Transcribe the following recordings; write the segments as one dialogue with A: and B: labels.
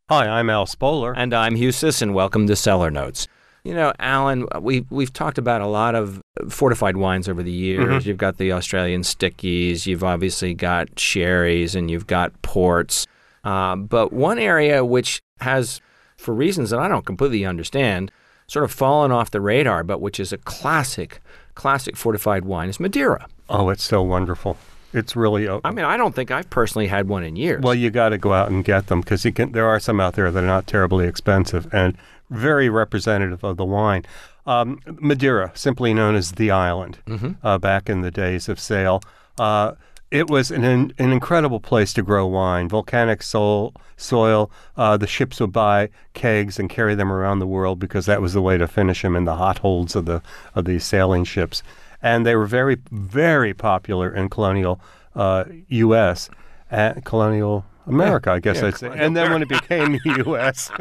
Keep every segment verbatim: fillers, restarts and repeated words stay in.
A: Hi, I'm Al Spoler.
B: And I'm Hugh Sisson. Welcome to Cellar Notes. You know, Alan, we, we've talked about a lot of fortified wines over the years.
A: Mm-hmm.
B: You've got the Australian stickies, you've obviously got sherries, and you've got ports. Uh, but one area which has, for reasons that I don't completely understand, sort of fallen off the radar, but which is a classic, classic fortified wine is Madeira.
A: Oh, it's so wonderful. It's really... Uh,
B: I mean, I don't think I've personally had one in years.
A: Well, you got to go out and get them because you can. There are some out there that are not terribly expensive and very representative of the wine. Um, Madeira, simply known as the island,
B: mm-hmm.
A: uh, back in the days of sail. Uh, it was an, an incredible place to grow wine. Volcanic soil, soil. Uh, the ships would buy kegs and carry them around the world because that was the way to finish them in the hot holds of the of these sailing ships. And they were very, very popular in colonial uh, U S, uh, colonial America, I guess
B: yeah,
A: I'd say. And then when it became U S,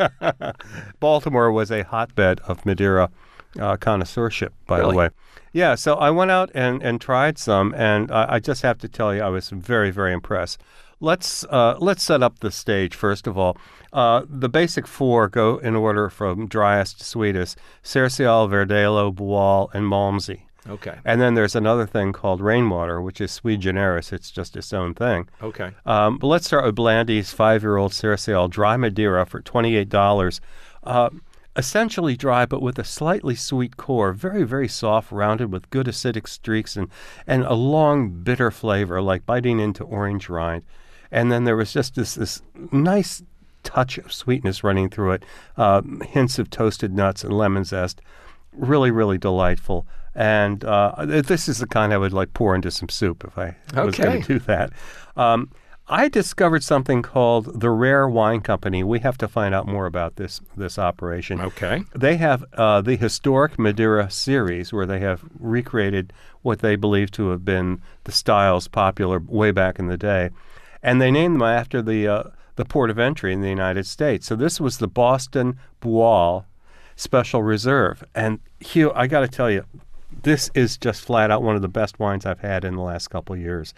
A: Baltimore was a hotbed of Madeira uh, connoisseurship, by
B: really?
A: the way. Yeah, so I went out and, and tried some, and I, I just have to tell you, I was very, very impressed. Let's uh, let's set up the stage, first of all. Uh, the basic four go in order from driest to sweetest: Cercial, Verdelho, Boal, and Malmsey.
B: Okay.
A: And then there's another thing called rainwater, which is sui generis. It's just its own thing.
B: Okay.
A: Um, but let's start with Blandy's five-year-old Cercial Dry Madeira for twenty-eight dollars. Uh, essentially dry, but with a slightly sweet core, very, very soft, rounded with good acidic streaks and, and a long, bitter flavor, like biting into orange rind. And then there was just this, this nice touch of sweetness running through it, uh, hints of toasted nuts and lemon zest. Really, really delightful. And uh, this is the kind I would like pour into some soup if I was
B: Okay.
A: going to do that. Um, I discovered something called the Rare Wine Company. We have to find out more about this this operation.
B: Okay.
A: They have uh, the historic Madeira series where they have recreated what they believe to have been the styles popular way back in the day. And they named them after the uh, the port of entry in the United States. So this was the Boston Boal Special Reserve. And Hugh, I got to tell you, this is just flat out one of the best wines I've had in the last couple of years.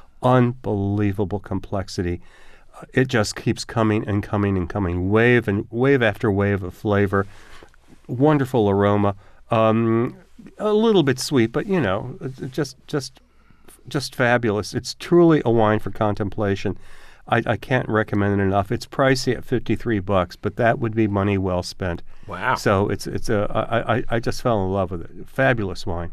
A: Unbelievable complexity. Uh, it just keeps coming and coming and coming, wave and wave after wave of flavor. Wonderful aroma. Um, a little bit sweet, but you know, just just just fabulous. It's truly a wine for contemplation. I, I can't recommend it enough. It's pricey at fifty-three bucks, but that would be money well spent.
B: Wow.
A: So it's it's a I, I, I just fell in love with it. Fabulous wine.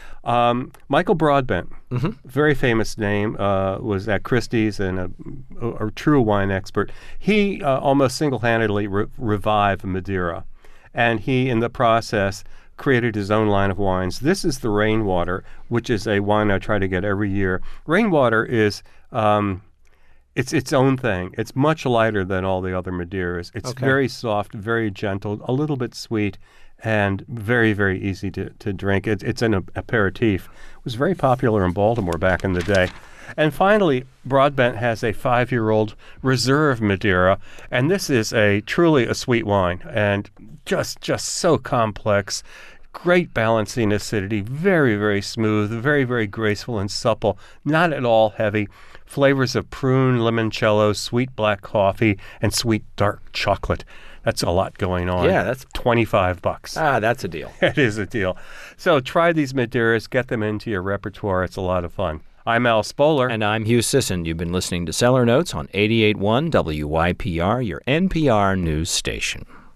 A: Um, Michael Broadbent,
B: mm-hmm.
A: very famous name, uh, was at Christie's and a, a, a true wine expert. He uh, almost single-handedly re- revived Madeira, and he, in the process, created his own line of wines. This is the Rainwater, which is a wine I try to get every year. Rainwater is... Um, It's its own thing. It's much lighter than all the other Madeiras. It's
B: Okay.
A: very soft, very gentle, a little bit sweet, and very, very easy to, to drink. It, it's an aperitif. It was very popular in Baltimore back in the day. And finally, Broadbent has a five-year-old Reserve Madeira, and this is a truly a sweet wine, and just just so complex. Great balancing acidity, very, very smooth, very, very graceful and supple, not at all heavy. Flavors of prune, limoncello, sweet black coffee, and sweet dark chocolate. That's a lot going on.
B: Yeah, that's...
A: twenty-five bucks.
B: Ah, that's a deal.
A: It is a deal. So try these Madeiras, get them into your repertoire. It's a lot of fun. I'm Al Spoler.
B: And I'm Hugh Sisson. You've been listening to Cellar Notes on eighty-eight point one W Y P R, your N P R news station.